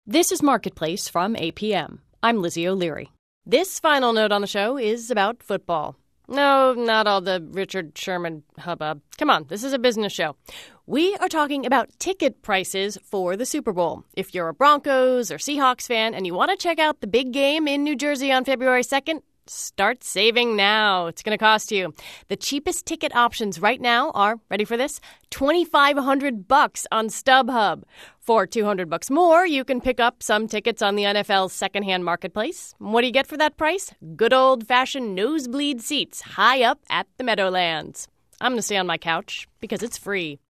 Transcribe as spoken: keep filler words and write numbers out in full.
This is Marketplace from A P M. I'm Lizzie O'Leary. This final note on the show is about football. No, not all the Richard Sherman hubbub. Come on, this is a business show. We are talking about ticket prices for the Super Bowl. If you're a Broncos or Seahawks fan and you want to check out the big game in New Jersey on February second, start saving now. It's going to cost you. The cheapest ticket options right now are, ready for this, twenty-five hundred bucks on StubHub. For two hundred bucks more, you can pick up some tickets on the N F L's secondhand marketplace. What do you get for that price? Good old-fashioned nosebleed seats high up at the Meadowlands. I'm going to stay on my couch because it's free.